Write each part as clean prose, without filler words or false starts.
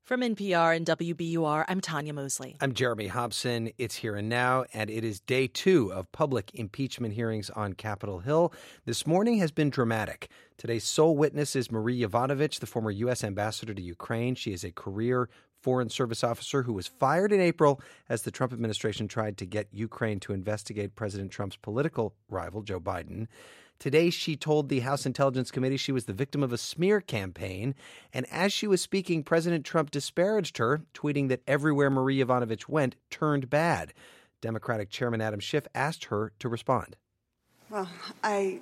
From NPR and WBUR, I'm Tanya Mosley. I'm Jeremy Hobson. It's Here and Now, and it is day 2 of public impeachment hearings on Capitol Hill. This morning has been dramatic. Today's sole witness is Marie Yovanovitch, the former U.S. ambassador to Ukraine. She is a career Foreign Service officer who was fired in April as the Trump administration tried to get Ukraine to investigate President Trump's political rival, Joe Biden. Today, she told the House Intelligence Committee she was the victim of a smear campaign. And as she was speaking, President Trump disparaged her, tweeting that everywhere Marie Yovanovitch went turned bad. Democratic Chairman Adam Schiff asked her to respond. Well, I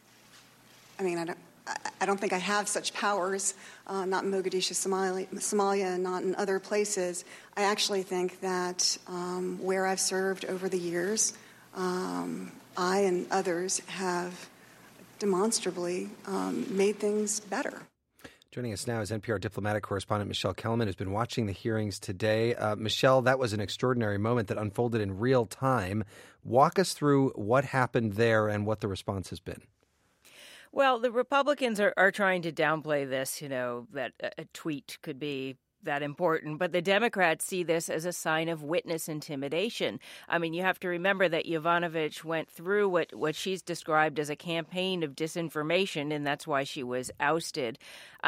don't think I have such powers, not in Mogadishu, Somalia, and not in other places. I actually think that where I've served over the years, I and others have demonstrably made things better. Joining us now is NPR diplomatic correspondent Michelle Kellerman, who's been watching the hearings today. Michelle, that was an extraordinary moment that unfolded in real time. Walk us through what happened there and what the response has been. Well, the Republicans are trying to downplay this, that a tweet could be that important. But the Democrats see this as a sign of witness intimidation. I mean, you have to remember that Yovanovitch went through what she's described as a campaign of disinformation, and that's why she was ousted.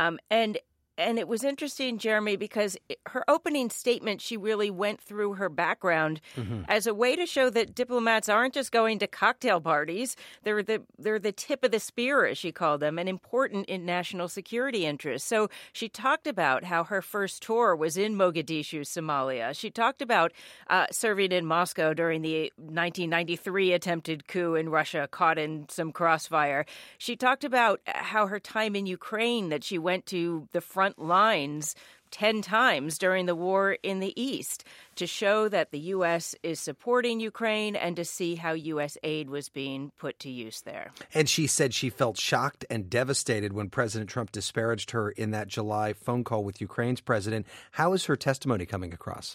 And it was interesting, Jeremy, because her opening statement, she really went through her background as a way to show that diplomats aren't just going to cocktail parties. They're the tip of the spear, as she called them, and important in national security interests. So she talked about how her first tour was in Mogadishu, Somalia. She talked about serving in Moscow during the 1993 attempted coup in Russia, caught in some crossfire. She talked about how her time in Ukraine, that she went to the front lines 10 times during the war in the East to show that the U.S. is supporting Ukraine and to see how U.S. aid was being put to use there. And she said she felt shocked and devastated when President Trump disparaged her in that July phone call with Ukraine's president. How is her testimony coming across?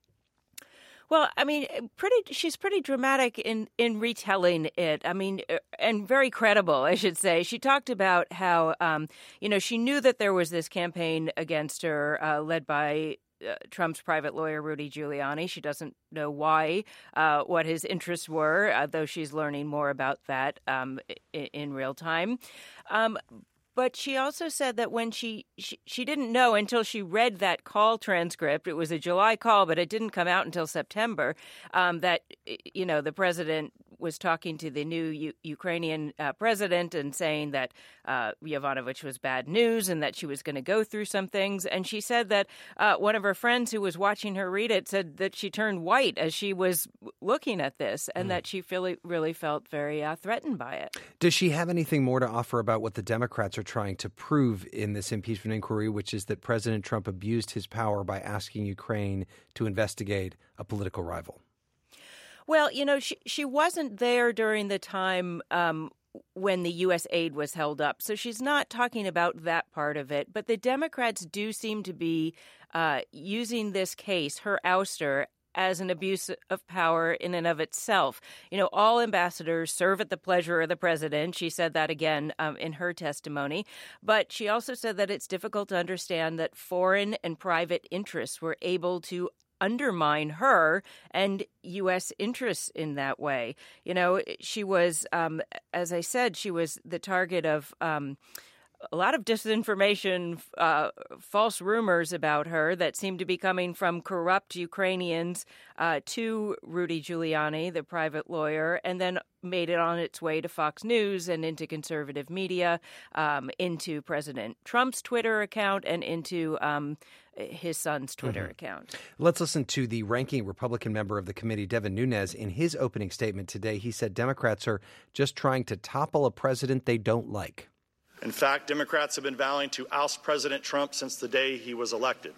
Well, I mean, she's pretty dramatic in retelling it. I mean, and very credible, I should say. She talked about how, she knew that there was this campaign against her led by Trump's private lawyer, Rudy Giuliani. She doesn't know why, what his interests were, though she's learning more about that in real time. But she also said that when she didn't know until she read that call transcript, it was a July call, but it didn't come out until September, that, the president was talking to the new Ukrainian president and saying that Yovanovitch was bad news and that she was going to go through some things. And she said that one of her friends who was watching her read it said that she turned white as she was looking at this and that she really felt very threatened by it. Does she have anything more to offer about what the Democrats are trying to prove in this impeachment inquiry, which is that President Trump abused his power by asking Ukraine to investigate a political rival? Well, she wasn't there during the time when the U.S. aid was held up. So she's not talking about that part of it. But the Democrats do seem to be using this case, her ouster, as an abuse of power in and of itself. All ambassadors serve at the pleasure of the president. She said that again in her testimony. But she also said that it's difficult to understand that foreign and private interests were able to undermine her and U.S. interests in that way. She was, as I said, she was the target of a lot of disinformation, false rumors about her that seemed to be coming from corrupt Ukrainians to Rudy Giuliani, the private lawyer, and then made it on its way to Fox News and into conservative media, into President Trump's Twitter account and into his son's Twitter account. Let's listen to the ranking Republican member of the committee, Devin Nunes. In his opening statement today, he said Democrats are just trying to topple a president they don't like. In fact, Democrats have been vowing to oust President Trump since the day he was elected.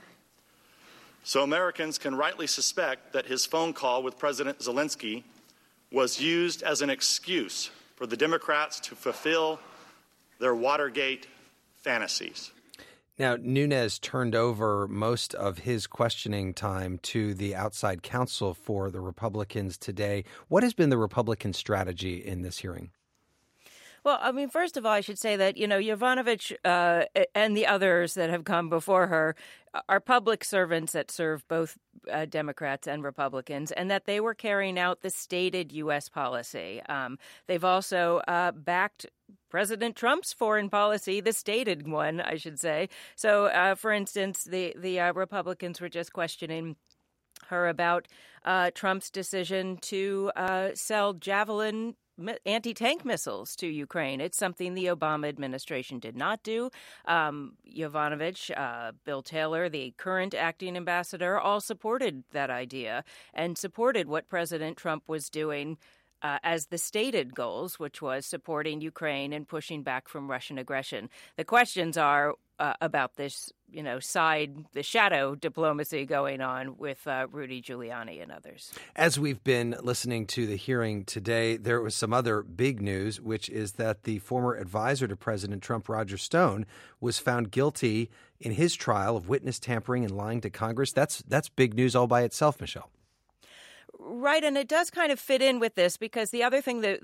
So Americans can rightly suspect that his phone call with President Zelensky was used as an excuse for the Democrats to fulfill their Watergate fantasies. Now, Nunes turned over most of his questioning time to the outside counsel for the Republicans today. What has been the Republican strategy in this hearing? Well, I mean, first of all, I should say that, Yovanovitch and the others that have come before her are public servants that serve both Democrats and Republicans, and that they were carrying out the stated U.S. policy. They've also backed President Trump's foreign policy, the stated one, I should say. So, for instance, the Republicans were just questioning her about Trump's decision to sell Javelin anti-tank missiles to Ukraine. It's something the Obama administration did not do. Yovanovitch, Bill Taylor, the current acting ambassador, all supported that idea and supported what President Trump was doing as the stated goals, which was supporting Ukraine and pushing back from Russian aggression. The questions are about this, the shadow diplomacy going on with Rudy Giuliani and others. As we've been listening to the hearing today, there was some other big news, which is that the former advisor to President Trump, Roger Stone, was found guilty in his trial of witness tampering and lying to Congress. That's big news all by itself, Michelle. Right, and it does kind of fit in with this because the other thing that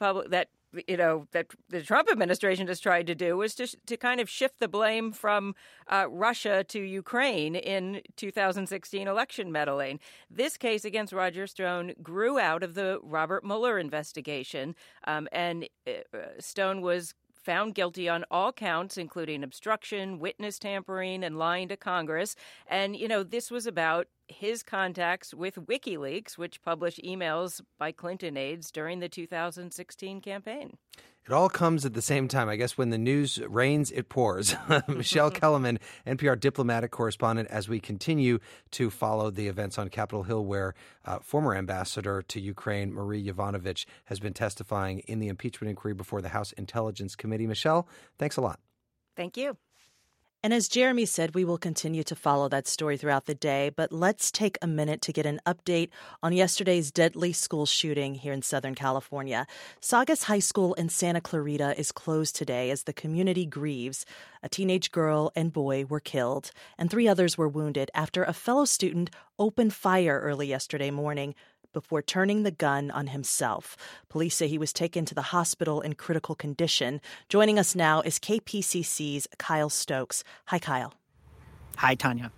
the Trump administration has tried to do was to kind of shift the blame from Russia to Ukraine in 2016 election meddling. This case against Roger Stone grew out of the Robert Mueller investigation, and Stone was found guilty on all counts, including obstruction, witness tampering, and lying to Congress. And, this was about his contacts with WikiLeaks, which published emails by Clinton aides during the 2016 campaign. It all comes at the same time. I guess when the news rains, it pours. Michelle Kellerman, NPR diplomatic correspondent, as we continue to follow the events on Capitol Hill where former ambassador to Ukraine, Marie Yovanovitch, has been testifying in the impeachment inquiry before the House Intelligence Committee. Michelle, thanks a lot. Thank you. And as Jeremy said, we will continue to follow that story throughout the day. But let's take a minute to get an update on yesterday's deadly school shooting here in Southern California. Saugus High School in Santa Clarita is closed today as the community grieves. A teenage girl and boy were killed, and 3 others were wounded after a fellow student opened fire early yesterday morning before turning the gun on himself. Police say he was taken to the hospital in critical condition. Joining us now is KPCC's Kyle Stokes. Hi, Kyle. Hi, Tanya.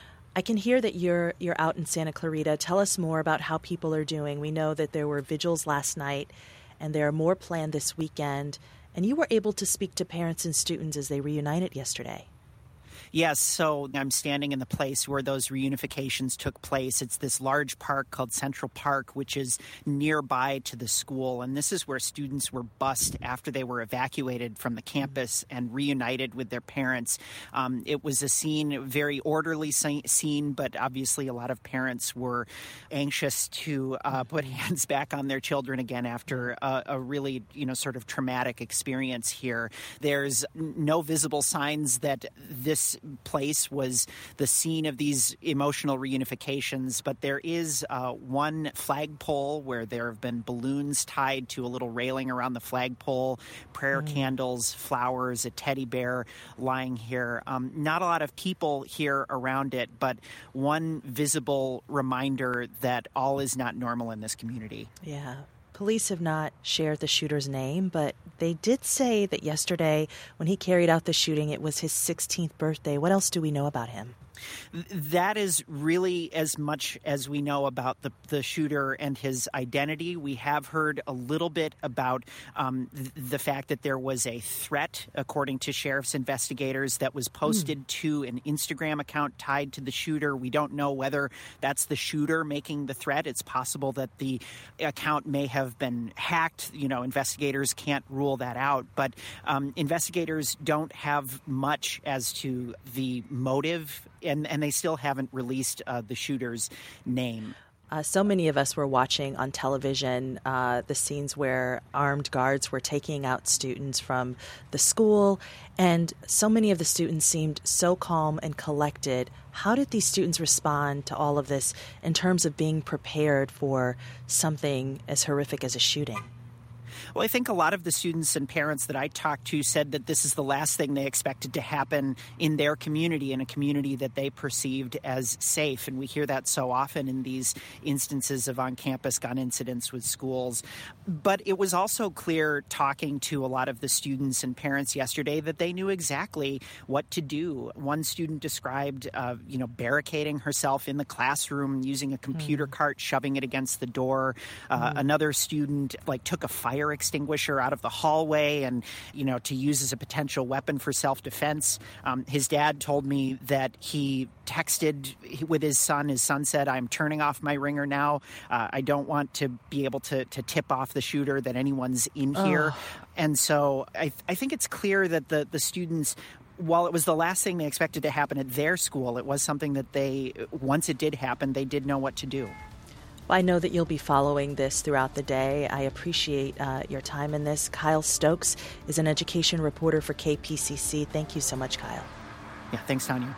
I can hear that you're out in Santa Clarita. Tell us more about how people are doing. We know that there were vigils last night, and there are more planned this weekend. And you were able to speak to parents and students as they reunited yesterday. Yes, so I'm standing in the place where those reunifications took place. It's this large park called Central Park, which is nearby to the school. And this is where students were bused after they were evacuated from the campus and reunited with their parents. It was a very orderly scene, but obviously a lot of parents were anxious to put hands back on their children again after a really, sort of traumatic experience here. There's no visible signs that this place was the scene of these emotional reunifications, but there is one flagpole where there have been balloons tied to a little railing around the flagpole, prayer candles, flowers, a teddy bear lying here. Not a lot of people here around it, but one visible reminder that all is not normal in this community. Yeah. Police have not shared the shooter's name, but they did say that yesterday when he carried out the shooting, it was his 16th birthday. What else do we know about him? That is really as much as we know about the shooter and his identity. We have heard a little bit about the fact that there was a threat, according to sheriff's investigators, that was posted to an Instagram account tied to the shooter. We don't know whether that's the shooter making the threat. It's possible that the account may have been hacked. Investigators can't rule that out. But investigators don't have much as to the motive, and they still haven't released the shooter's name. So many of us were watching on television the scenes where armed guards were taking out students from the school, and so many of the students seemed so calm and collected. How did these students respond to all of this in terms of being prepared for something as horrific as a shooting? Well, I think a lot of the students and parents that I talked to said that this is the last thing they expected to happen in their community, in a community that they perceived as safe. And we hear that so often in these instances of on-campus gun incidents with schools. But it was also clear talking to a lot of the students and parents yesterday that they knew exactly what to do. One student described, barricading herself in the classroom, using a computer cart, shoving it against the door. Another student took a fire extinguisher out of the hallway and, to use as a potential weapon for self-defense. His dad told me that he texted with his son. His son said, "I'm turning off my ringer now. I don't want to be able to tip off the shooter that anyone's in here." And so I think it's clear that the students, while it was the last thing they expected to happen at their school, it was something that once it did happen, they did know what to do. Well, I know that you'll be following this throughout the day. I appreciate your time in this. Kyle Stokes is an education reporter for KPCC. Thank you so much, Kyle. Yeah, thanks, Tanya.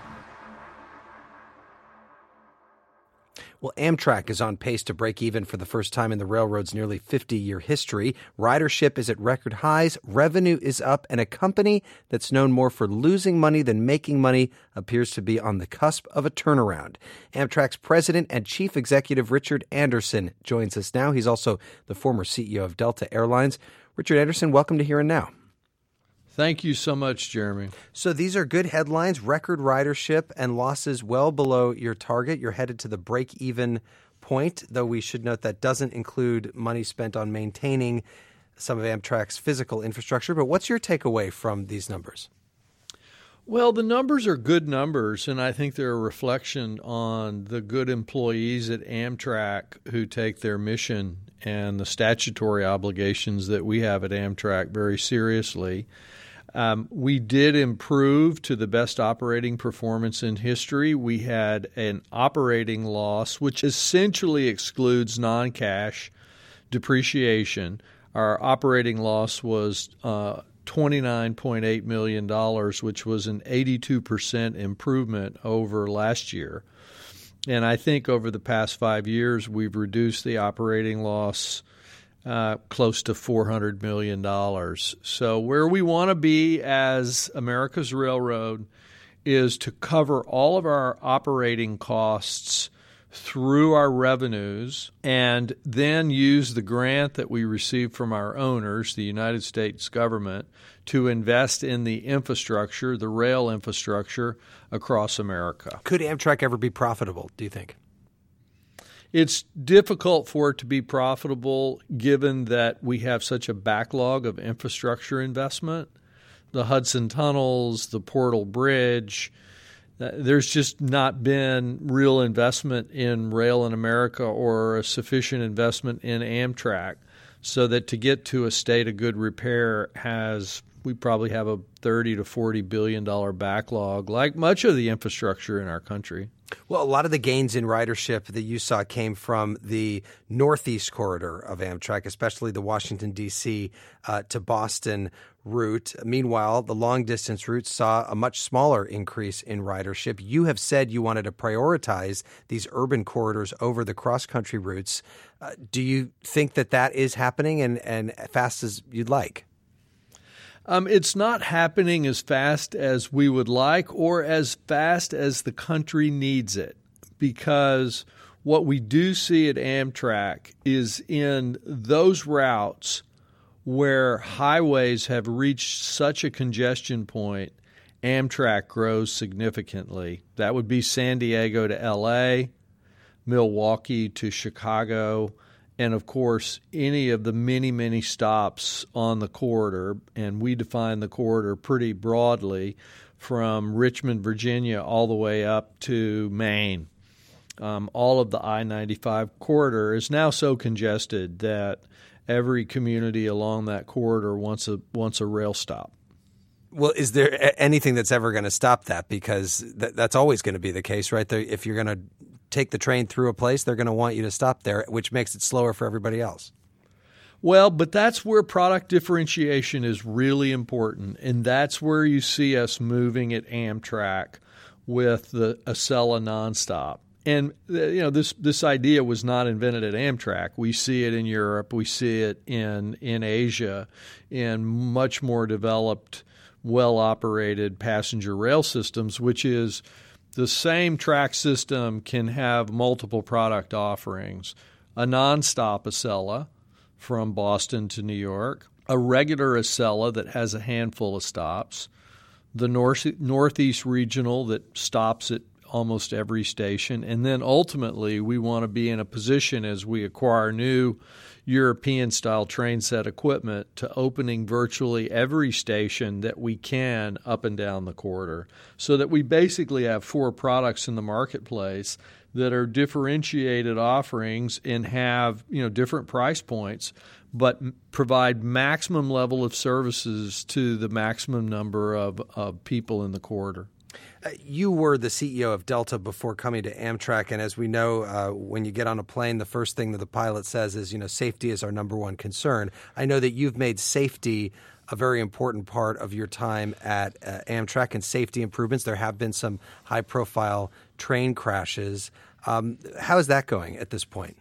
Well, Amtrak is on pace to break even for the first time in the railroad's nearly 50-year history. Ridership is at record highs, revenue is up, and a company that's known more for losing money than making money appears to be on the cusp of a turnaround. Amtrak's president and chief executive Richard Anderson joins us now. He's also the former CEO of Delta Airlines. Richard Anderson, welcome to Here and Now. Thank you so much, Jeremy. So these are good headlines, record ridership and losses well below your target. You're headed to the break-even point, though we should note that doesn't include money spent on maintaining some of Amtrak's physical infrastructure. But what's your takeaway from these numbers? Well, the numbers are good numbers, and I think they're a reflection on the good employees at Amtrak who take their mission and the statutory obligations that we have at Amtrak very seriously. We did improve to the best operating performance in history. We had an operating loss, which essentially excludes non-cash depreciation. Our operating loss was $29.8 million, which was an 82% improvement over last year. And I think over the past 5 years, we've reduced the operating loss close to $400 million. So where we want to be as America's railroad is to cover all of our operating costs through our revenues and then use the grant that we receive from our owners, the United States government, to invest in the infrastructure, the rail infrastructure across America. Could Amtrak ever be profitable, do you think? It's difficult for it to be profitable given that we have such a backlog of infrastructure investment. The Hudson Tunnels, the Portal Bridge, there's just not been real investment in rail in America or a sufficient investment in Amtrak so that to get to a state of good repair we probably have a $30 to $40 billion backlog, like much of the infrastructure in our country. Well, a lot of the gains in ridership that you saw came from the Northeast corridor of Amtrak, especially the Washington, D.C. To Boston route. Meanwhile, the long-distance route saw a much smaller increase in ridership. You have said you wanted to prioritize these urban corridors over the cross-country routes. Do you think that is happening and fast as you'd like? It's not happening as fast as we would like or as fast as the country needs it, because what we do see at Amtrak is in those routes where highways have reached such a congestion point, Amtrak grows significantly. That would be San Diego to L.A., Milwaukee to Chicago, and, of course, any of the many, many stops on the corridor, and we define the corridor pretty broadly from Richmond, Virginia, all the way up to Maine. All of the I-95 corridor is now so congested that every community along that corridor wants a rail stop. Well, is there anything that's ever going to stop that? Because that's always going to be the case, right? If you're going to take the train through a place, they're going to want you to stop there, which makes it slower for everybody else. Well, but that's where product differentiation is really important, and that's where you see us moving at Amtrak with the Acela nonstop. And this idea was not invented at Amtrak. We see it in Europe. We see it in Asia, in much more developed, well-operated passenger rail systems, which is the same track system can have multiple product offerings. A nonstop Acela from Boston to New York, a regular Acela that has a handful of stops, the Northeast Regional that stops at almost every station, and then ultimately we want to be in a position as we acquire new European-style train set equipment to opening virtually every station that we can up and down the corridor, so that we basically have 4 products in the marketplace that are differentiated offerings and have different price points, but provide maximum level of services to the maximum number of people in the corridor. You were the CEO of Delta before coming to Amtrak, and as we know, when you get on a plane, the first thing that the pilot says is, safety is our number one concern. I know that you've made safety a very important part of your time at Amtrak and safety improvements. There have been some high-profile train crashes. How is that going at this point?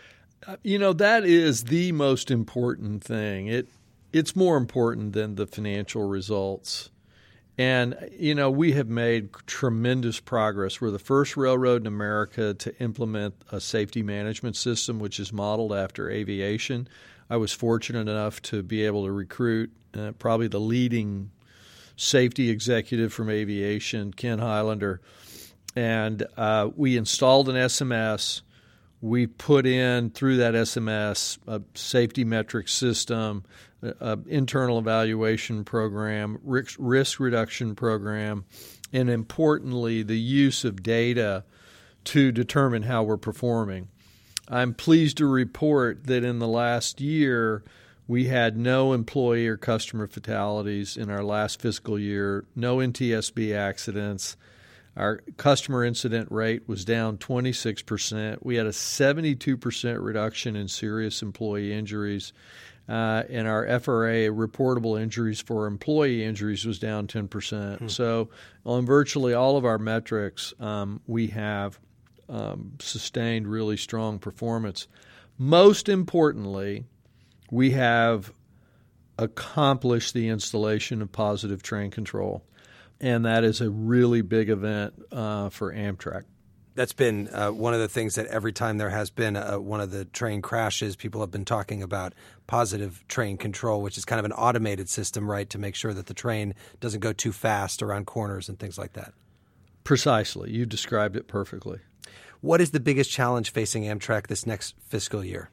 That is the most important thing. It's more important than the financial results. And, we have made tremendous progress. We're the first railroad in America to implement a safety management system, which is modeled after aviation. I was fortunate enough to be able to recruit probably the leading safety executive from aviation, Ken Highlander. And we installed an SMS. We put in, through that SMS, a safety metric system, internal evaluation program, risk reduction program, and importantly, the use of data to determine how we're performing. I'm pleased to report that in the last year, we had no employee or customer fatalities in our last fiscal year, no NTSB accidents. Our customer incident rate was down 26%. We had a 72% reduction in serious employee injuries. And our FRA, reportable injuries for employee injuries, was down 10%. So on virtually all of our metrics, we have sustained really strong performance. Most importantly, we have accomplished the installation of positive train control. And that is a really big event for Amtrak. That's been one of the things that every time there has been one of the train crashes, people have been talking about positive train control, which is kind of an automated system, right, to make sure that the train doesn't go too fast around corners and things like that. Precisely. You described it perfectly. What is the biggest challenge facing Amtrak this next fiscal year?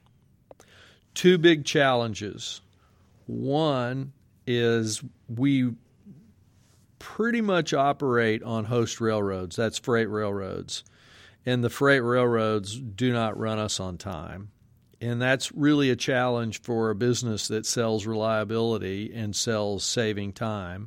2 big challenges. One is we pretty much operate on host railroads. That's freight railroads. And the freight railroads do not run us on time. And that's really a challenge for a business that sells reliability and sells saving time.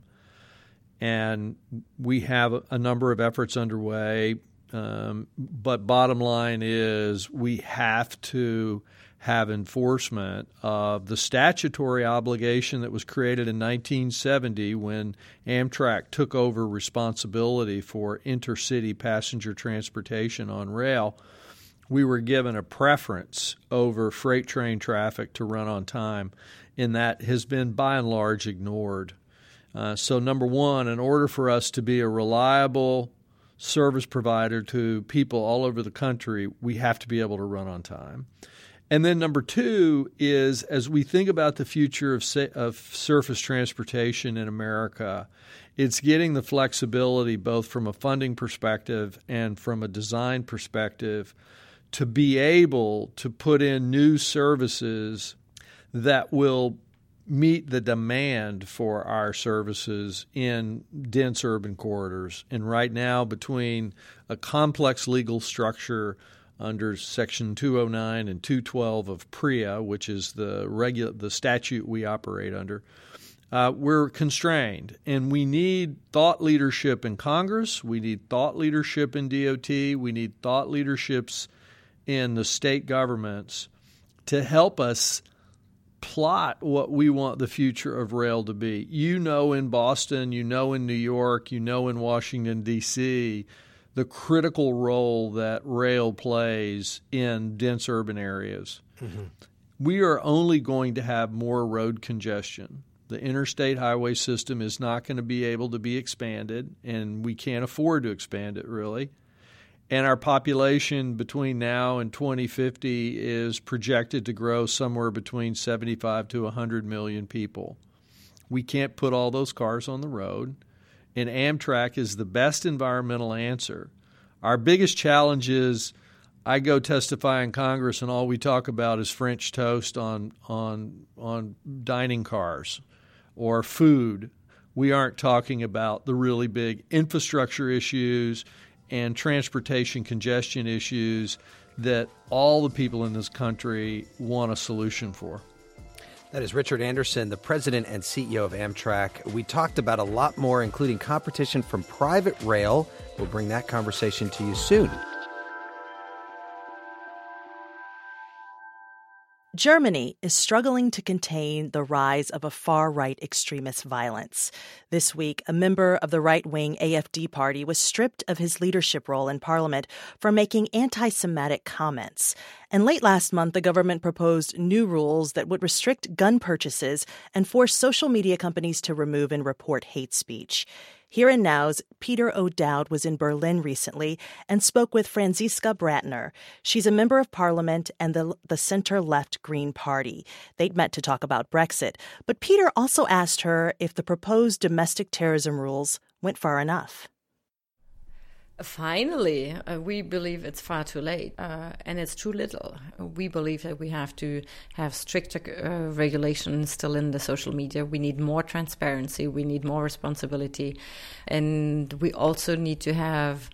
And we have a number of efforts underway. But bottom line is we have to have enforcement of the statutory obligation that was created in 1970 when Amtrak took over responsibility for intercity passenger transportation on rail. We were given a preference over freight train traffic to run on time, and that has been by and large ignored. So number one, in order for us to be a reliable service provider to people all over the country, we have to be able to run on time. And then number two is, as we think about the future of surface transportation in America, it's getting the flexibility both from a funding perspective and from a design perspective to be able to put in new services that will meet the demand for our services in dense urban corridors. And right now, between a complex legal structure under Section 209 and 212 of PREA, which is the statute we operate under, we're constrained. And we need thought leadership in Congress. We need thought leadership in DOT. We need thought leaderships in the state governments to help us plot what we want the future of rail to be. You know in Boston, you know in New York, you know in Washington, D.C., the critical role that rail plays in dense urban areas. Mm-hmm. We are only going to have more road congestion. The interstate highway system is not going to be able to be expanded, and we can't afford to expand it, really. And our population between now and 2050 is projected to grow somewhere between 75 to 100 million people. We can't put all those cars on the road, and Amtrak is the best environmental answer. Our biggest challenge is I go testify in Congress, and all we talk about is French toast on dining cars or food. We aren't talking about the really big infrastructure issues and transportation congestion issues that all the people in this country want a solution for. That is Richard Anderson, the president and CEO of Amtrak. We talked about a lot more, including competition from private rail. We'll bring that conversation to you soon. Germany is struggling to contain the rise of a far-right extremist violence. This week, a member of the right-wing AfD party was stripped of his leadership role in parliament for making anti-Semitic comments. And late last month, the government proposed new rules that would restrict gun purchases and force social media companies to remove and report hate speech. Here and Now's Peter O'Dowd was in Berlin recently and spoke with Franziska Bratner. She's a member of parliament and the center-left Green Party. They'd met to talk about Brexit. But Peter also asked her if the proposed domestic terrorism rules went far enough. Finally, we believe it's far too late, and it's too little. We believe that we have to have stricter regulations still in the social media. We need more transparency. We need more responsibility. And we also need to have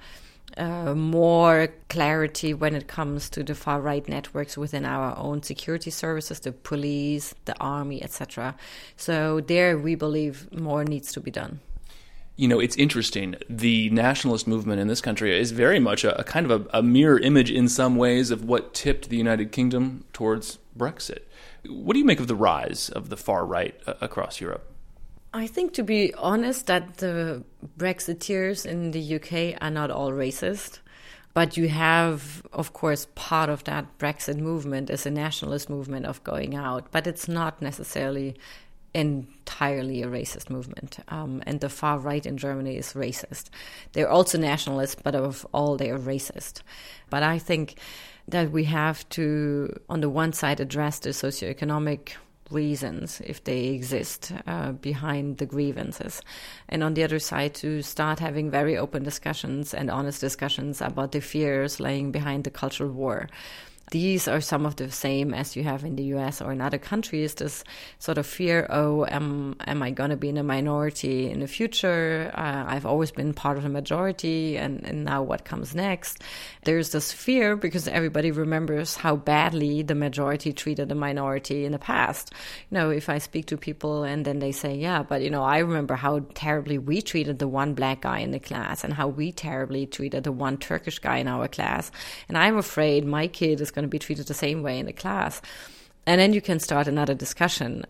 more clarity when it comes to the far-right networks within our own security services, the police, the army, etc. So there, we believe more needs to be done. You know, it's interesting. The nationalist movement in this country is very much a kind of a mirror image in some ways of what tipped the United Kingdom towards Brexit. What do you make of the rise of the far right across Europe? I think, to be honest, that the Brexiteers in the UK are not all racist. But you have, of course, part of that Brexit movement is a nationalist movement of going out. But it's not necessarily entirely a racist movement. And the far right in Germany is racist. They're also nationalists, but of all, they are racist. But I think that we have to, on the one side, address the socioeconomic reasons, if they exist, behind the grievances. And on the other side, to start having very open discussions and honest discussions about the fears laying behind the cultural war. These are some of the same as you have in the US or in other countries, this sort of fear, am I going to be in a minority in the future? I've always been part of the majority, and now what comes next? There's this fear because everybody remembers how badly the majority treated the minority in the past. You know, if I speak to people and then they say, yeah, but, you know, I remember how terribly we treated the one black guy in the class and how we terribly treated the one Turkish guy in our class. And I'm afraid my kid is going to be treated the same way in the class. And then you can start another discussion.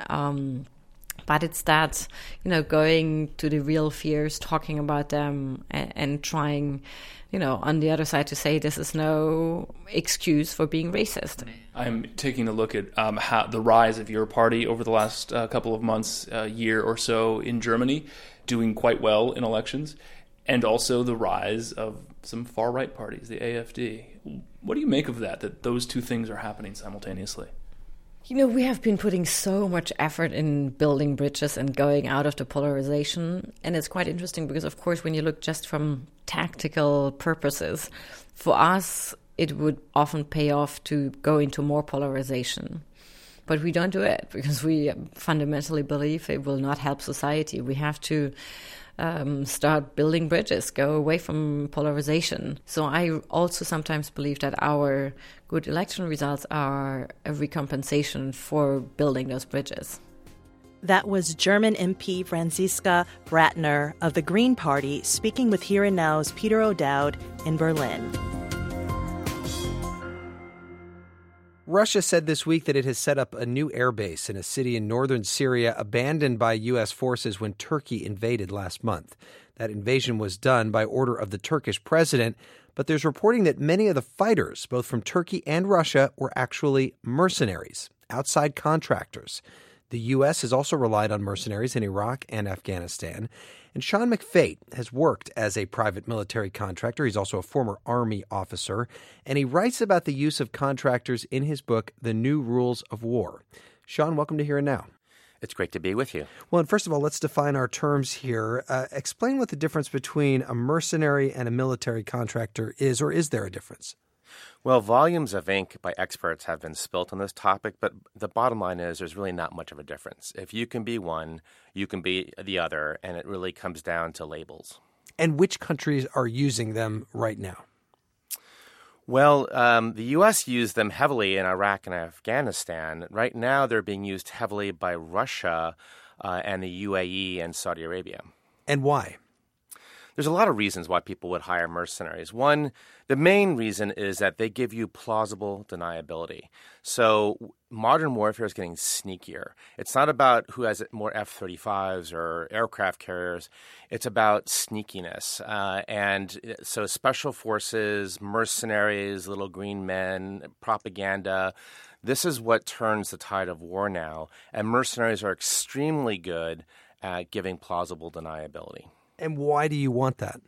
But it's that, you know, going to the real fears, talking about them, and trying, you know, on the other side to say this is no excuse for being racist. I'm taking a look at how the rise of your party over the last couple of months, year or so in Germany, doing quite well in elections, and also the rise of some far-right parties, the AfD. What do you make of that those two things are happening simultaneously? You know, we have been putting so much effort in building bridges and going out of the polarization. And it's quite interesting because, of course, when you look just from tactical purposes, for us, it would often pay off to go into more polarization. But we don't do it because we fundamentally believe it will not help society. We have to start building bridges, go away from polarization. So I also sometimes believe that our good election results are a recompensation for building those bridges. That was German MP Franziska Bratner of the Green Party speaking with Here and Now's Peter O'Dowd in Berlin. Russia said this week that it has set up a new airbase in a city in northern Syria abandoned by U.S. forces when Turkey invaded last month. That invasion was done by order of the Turkish president, but there's reporting that many of the fighters, both from Turkey and Russia, were actually mercenaries, outside contractors. The U.S. has also relied on mercenaries in Iraq and Afghanistan. And Sean McFate has worked as a private military contractor. He's also a former Army officer. And he writes about the use of contractors in his book, The New Rules of War. Sean, welcome to Here and Now. It's great to be with you. Well, and first of all, let's define our terms here. Explain what the difference between a mercenary and a military contractor is, or is there a difference? Well, volumes of ink by experts have been spilt on this topic, but the bottom line is there's really not much of a difference. If you can be one, you can be the other, and it really comes down to labels. And which countries are using them right now? Well, the U.S. used them heavily in Iraq and Afghanistan. Right now, they're being used heavily by Russia and the UAE and Saudi Arabia. And why? There's a lot of reasons why people would hire mercenaries. One, the main reason is that they give you plausible deniability. So modern warfare is getting sneakier. It's not about who has more F-35s or aircraft carriers. It's about sneakiness. And so special forces, mercenaries, little green men, propaganda, this is what turns the tide of war now. And mercenaries are extremely good at giving plausible deniability. And why do you want that?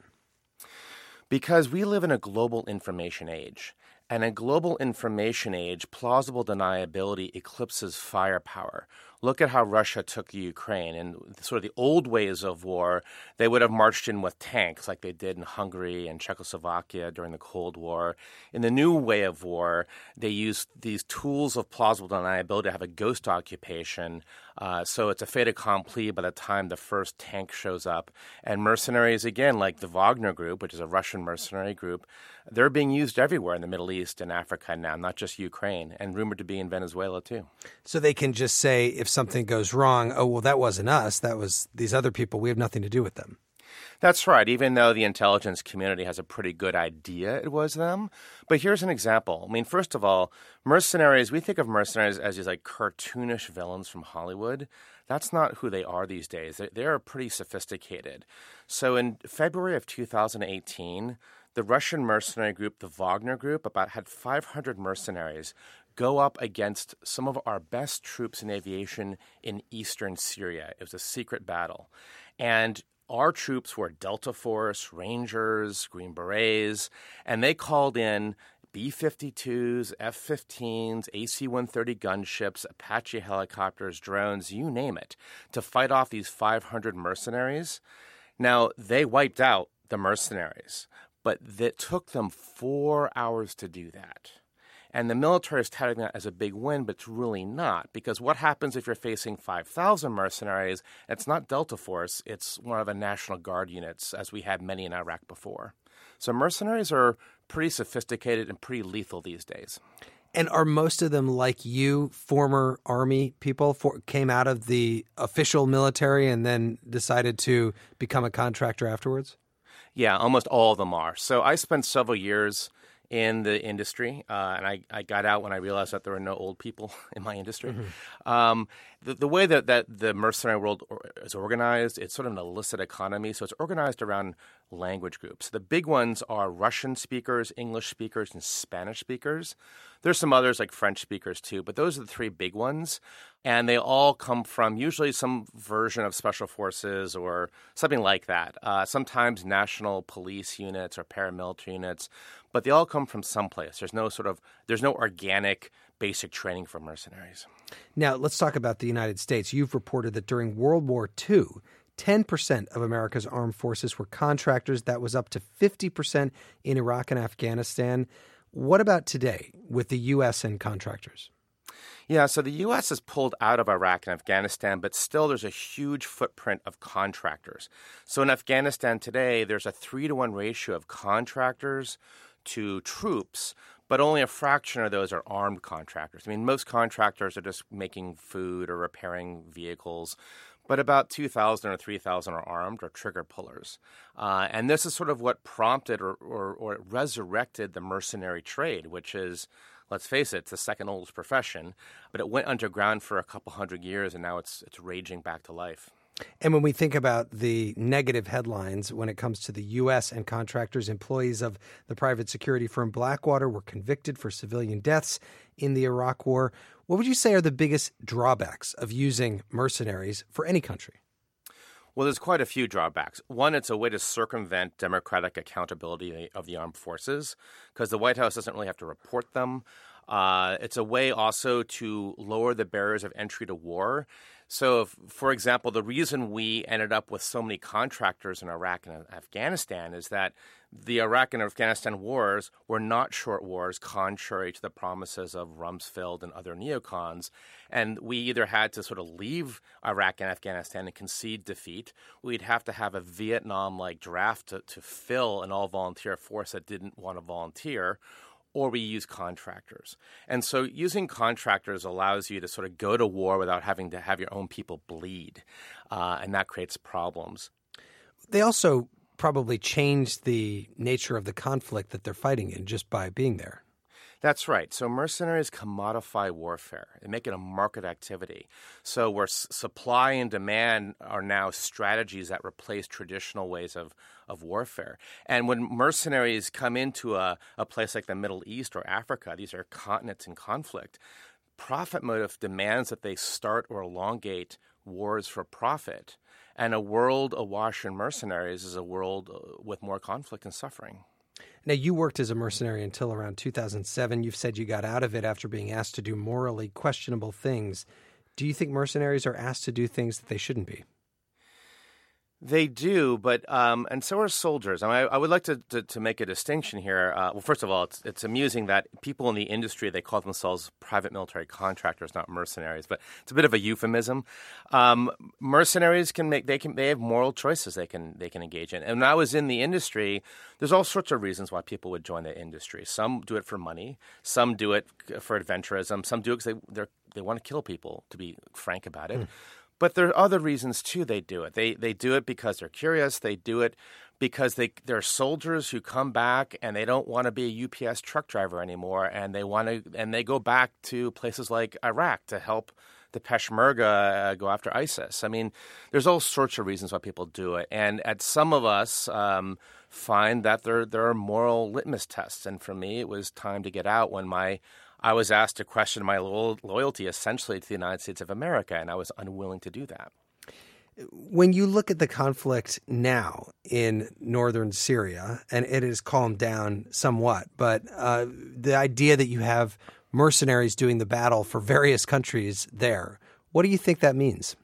Because we live in a global information age. And in a global information age, plausible deniability eclipses firepower. Look at how Russia took Ukraine. In sort of the old ways of war, they would have marched in with tanks like they did in Hungary and Czechoslovakia during the Cold War. In the new way of war, they used these tools of plausible deniability to have a ghost occupation. So it's a fait accompli by the time the first tank shows up. And mercenaries, again, like the Wagner Group, which is a Russian mercenary group, they're being used everywhere in the Middle East and Africa now, not just Ukraine, and rumored to be in Venezuela too. So they can just say if something goes wrong, oh, well, that wasn't us, that was these other people, we have nothing to do with them. That's right, even though the intelligence community has a pretty good idea it was them. But here's an example. I mean, first of all, mercenaries, we think of mercenaries as these like cartoonish villains from Hollywood. That's not who they are these days. They are pretty sophisticated. So in February of 2018, the Russian mercenary group, the Wagner Group, had 500 mercenaries go up against some of our best troops in aviation in eastern Syria. It was a secret battle. And our troops were Delta Force, Rangers, Green Berets, and they called in B-52s, F-15s, AC-130 gunships, Apache helicopters, drones, you name it, to fight off these 500 mercenaries. Now, they wiped out the mercenaries, but it took them 4 hours to do that. And the military is touting that as a big win, but it's really not. Because what happens if you're facing 5,000 mercenaries? It's not Delta Force. It's one of the National Guard units, as we had many in Iraq before. So mercenaries are pretty sophisticated and pretty lethal these days. And are most of them like you, former Army people, came out of the official military and then decided to become a contractor afterwards? Yeah, almost all of them are. So I spent several years in the industry, and I got out when I realized that there were no old people in my industry. Mm-hmm. The way that the mercenary world is organized, it's sort of an illicit economy, so it's organized around language groups. The big ones are Russian speakers, English speakers, and Spanish speakers. There's some others like French speakers too, but those are the three big ones. And they all come from usually some version of special forces or something like that. Sometimes national police units or paramilitary units, but they all come from someplace. There's no organic basic training for mercenaries. Now, let's talk about the United States. You've reported that during World War II, 10% of America's armed forces were contractors. That was up to 50% in Iraq and Afghanistan. What about today with the U.S. and contractors? Yeah, so the U.S. has pulled out of Iraq and Afghanistan, but still there's a huge footprint of contractors. So in Afghanistan today, there's a 3-to-1 ratio of contractors to troops, but only a fraction of those are armed contractors. I mean, most contractors are just making food or repairing vehicles, but about 2,000 or 3,000 are armed or trigger pullers. And this is sort of what prompted or resurrected the mercenary trade, which is, let's face it, it's the second oldest profession, but it went underground for a couple hundred years, and now it's raging back to life. And when we think about the negative headlines when it comes to the U.S. and contractors, employees of the private security firm Blackwater were convicted for civilian deaths in the Iraq War. What would you say are the biggest drawbacks of using mercenaries for any country? Well, there's quite a few drawbacks. One, it's a way to circumvent democratic accountability of the armed forces because the White House doesn't really have to report them. It's a way also to lower the barriers of entry to war. So, for example, the reason we ended up with so many contractors in Iraq and Afghanistan is that the Iraq and Afghanistan wars were not short wars, contrary to the promises of Rumsfeld and other neocons. And we either had to sort of leave Iraq and Afghanistan and concede defeat. We'd have to have a Vietnam-like draft to fill an all-volunteer force that didn't want to volunteer, or we use contractors. And so using contractors allows you to sort of go to war without having to have your own people bleed, and that creates problems. They also probably change the nature of the conflict that they're fighting in just by being there. That's right. So mercenaries commodify warfare. They make it a market activity. So where supply and demand are now strategies that replace traditional ways of warfare. And when mercenaries come into a place like the Middle East or Africa, these are continents in conflict, profit motive demands that they start or elongate wars for profit. And a world awash in mercenaries is a world with more conflict and suffering. Now, you worked as a mercenary until around 2007. You've said you got out of it after being asked to do morally questionable things. Do you think mercenaries are asked to do things that they shouldn't be? They do, but and so are soldiers. I would like to make a distinction here. Well, first of all, it's amusing that people in the industry, they call themselves private military contractors, not mercenaries, but it's a bit of a euphemism. Mercenaries they have moral choices they can engage in. And when I was in the industry, there's all sorts of reasons why people would join the industry. Some do it for money, some do it for adventurism, some do it because they want to kill people, to be frank about it. But there are other reasons, too, they do it. They do it because they're curious. They do it because they're soldiers who come back and they don't want to be a UPS truck driver anymore, and they go back to places like Iraq to help the Peshmerga go after ISIS. I mean, there's all sorts of reasons why people do it. And some of us find that there are moral litmus tests. And for me, it was time to get out when I was asked to question my loyalty essentially to the United States of America, and I was unwilling to do that. When you look at the conflict now in northern Syria, and it has calmed down somewhat, but the idea that you have mercenaries doing the battle for various countries there, what do you think that means?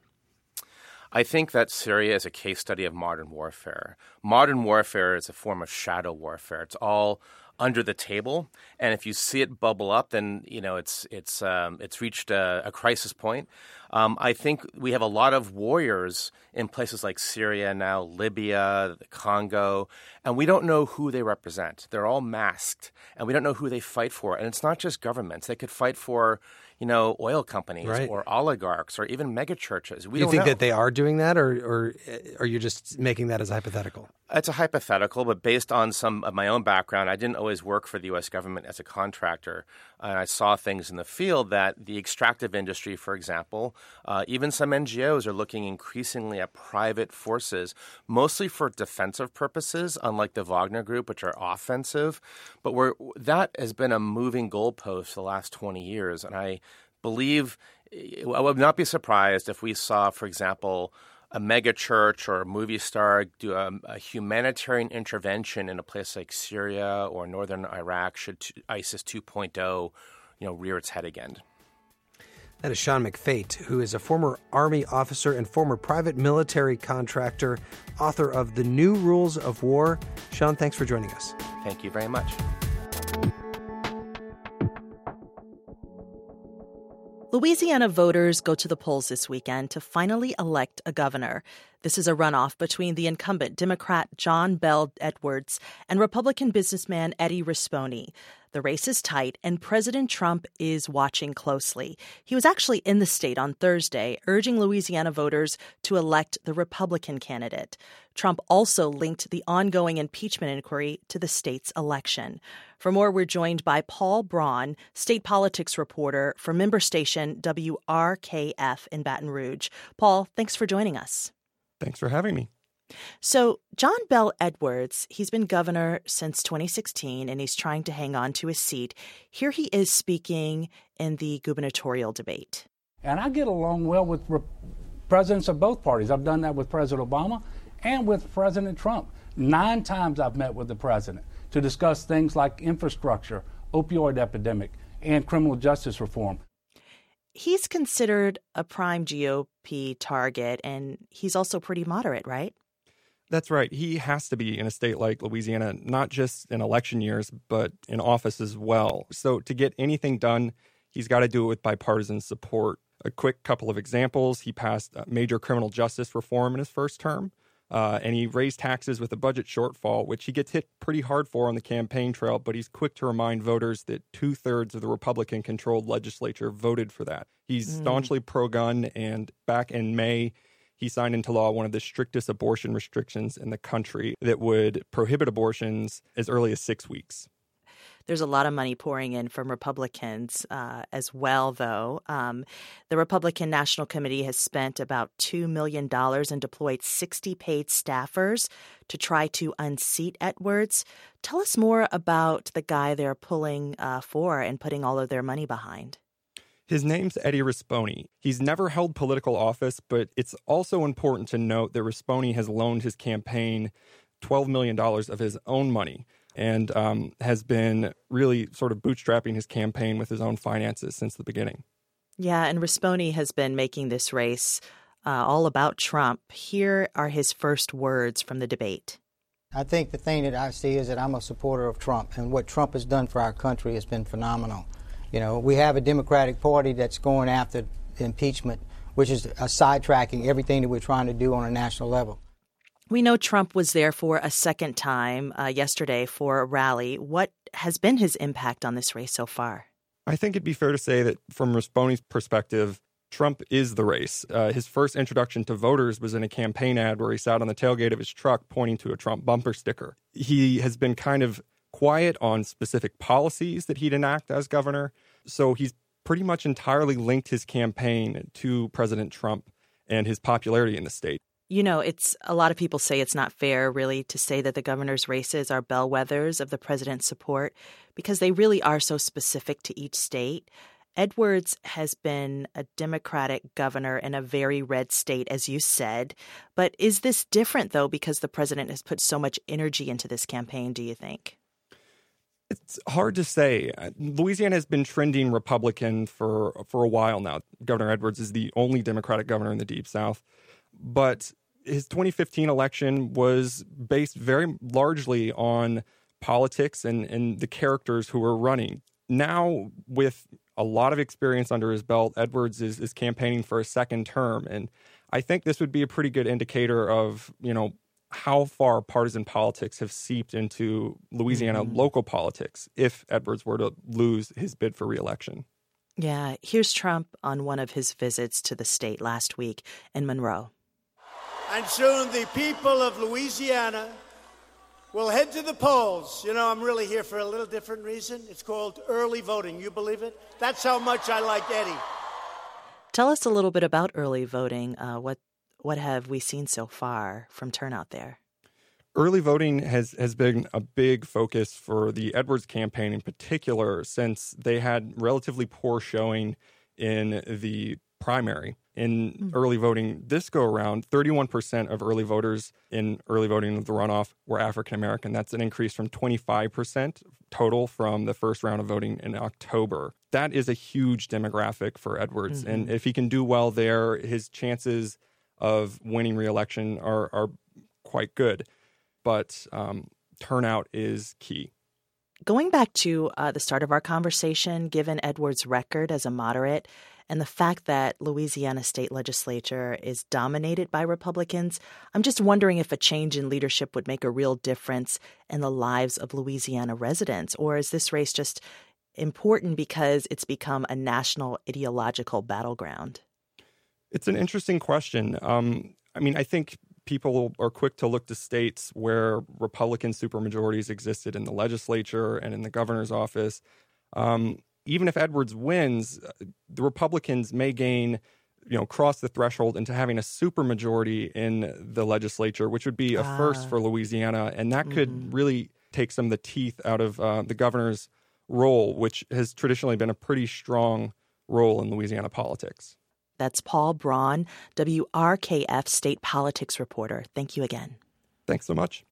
I think that Syria is a case study of modern warfare. Modern warfare is a form of shadow warfare. It's all under the table, and if you see it bubble up, then it's reached a crisis point. I think we have a lot of warriors in places like Syria now, Libya, the Congo, and we don't know who they represent. They're all masked, and we don't know who they fight for. And it's not just governments; they could fight for oil companies, right, or oligarchs, or even megachurches. Do you think that they are doing that, or are you just making that as a hypothetical? It's a hypothetical, but based on some of my own background, I didn't always work for the U.S. government as a contractor. And I saw things in the field that the extractive industry, for example, even some NGOs are looking increasingly at private forces, mostly for defensive purposes, unlike the Wagner Group, which are offensive. But that has been a moving goalpost for the last 20 years. And I believe I would not be surprised if we saw, for example, a mega church or a movie star do a humanitarian intervention in a place like Syria or northern Iraq should ISIS 2.0, rear its head again. That is Sean McFate, who is a former Army officer and former private military contractor, author of The New Rules of War. Sean, thanks for joining us. Thank you very much. Louisiana voters go to the polls this weekend to finally elect a governor. This is a runoff between the incumbent Democrat John Bel Edwards and Republican businessman Eddie Rispone. The race is tight, and President Trump is watching closely. He was actually in the state on Thursday, urging Louisiana voters to elect the Republican candidate. Trump also linked the ongoing impeachment inquiry to the state's election. For more, we're joined by Paul Braun, state politics reporter for member station WRKF in Baton Rouge. Paul, thanks for joining us. Thanks for having me. So John Bel Edwards, he's been governor since 2016, and he's trying to hang on to his seat. Here he is speaking in the gubernatorial debate. And I get along well with presidents of both parties. I've done that with President Obama and with President Trump. 9 times I've met with the president to discuss things like infrastructure, opioid epidemic, and criminal justice reform. He's considered a prime GOP target, and he's also pretty moderate, right? That's right. He has to be in a state like Louisiana, not just in election years, but in office as well. So to get anything done, he's got to do it with bipartisan support. A quick couple of examples. He passed major criminal justice reform in his first term, and he raised taxes with a budget shortfall, which he gets hit pretty hard for on the campaign trail, but he's quick to remind voters that 2/3 of the Republican-controlled legislature voted for that. He's staunchly pro-gun, and back in May, he signed into law one of the strictest abortion restrictions in the country that would prohibit abortions as early as 6 weeks. There's a lot of money pouring in from Republicans as well, though. The Republican National Committee has spent about $2 million and deployed 60 paid staffers to try to unseat Edwards. Tell us more about the guy they're pulling for and putting all of their money behind. His name's Eddie Rispone. He's never held political office, but it's also important to note that Rispone has loaned his campaign $12 million of his own money and has been really sort of bootstrapping his campaign with his own finances since the beginning. Yeah, and Rispone has been making this race all about Trump. Here are his first words from the debate. I think the thing that I see is that I'm a supporter of Trump, and what Trump has done for our country has been phenomenal. You know, we have a Democratic Party that's going after impeachment, which is sidetracking everything that we're trying to do on a national level. We know Trump was there for a second time yesterday for a rally. What has been his impact on this race so far? I think it'd be fair to say that from Rispone's perspective, Trump is the race. His first introduction to voters was in a campaign ad where he sat on the tailgate of his truck pointing to a Trump bumper sticker. He has been kind of quiet on specific policies that he'd enact as governor. So he's pretty much entirely linked his campaign to President Trump and his popularity in the state. You know, it's a lot of people say it's not fair, really, to say that the governor's races are bellwethers of the president's support because they really are so specific to each state. Edwards has been a Democratic governor in a very red state, as you said. But is this different, though, because the president has put so much energy into this campaign, do you think? It's hard to say. Louisiana has been trending Republican for a while now. Governor Edwards is the only Democratic governor in the Deep South. But his 2015 election was based very largely on politics and the characters who were running. Now, with a lot of experience under his belt, Edwards is campaigning for a second term. And I think this would be a pretty good indicator of, you know, how far partisan politics have seeped into Louisiana local politics if Edwards were to lose his bid for re-election. Yeah, here's Trump on one of his visits to the state last week in Monroe. And soon the people of Louisiana will head to the polls. You know, I'm really here for a little different reason. It's called early voting. You believe it? That's how much I like Eddie. Tell us a little bit about early voting. What have we seen so far from turnout there? Early voting has been a big focus for the Edwards campaign in particular, since they had relatively poor showing in the primary. In early voting this go around, 31% of early voters in early voting of the runoff were African American. That's an increase from 25% total from the first round of voting in October. That is a huge demographic for Edwards. And if he can do well there, his chances of winning re-election are quite good. But turnout is key. Going back to the start of our conversation, given Edwards' record as a moderate and the fact that Louisiana state legislature is dominated by Republicans, I'm just wondering if a change in leadership would make a real difference in the lives of Louisiana residents. Or is this race just important because it's become a national ideological battleground? It's an interesting question. I think people are quick to look to states where Republican supermajorities existed in the legislature and in the governor's office. Even if Edwards wins, the Republicans may gain cross the threshold into having a supermajority in the legislature, which would be a first for Louisiana. And that could really take some of the teeth out of the governor's role, which has traditionally been a pretty strong role in Louisiana politics. That's Paul Braun, WRKF state politics reporter. Thank you again. Thanks so much.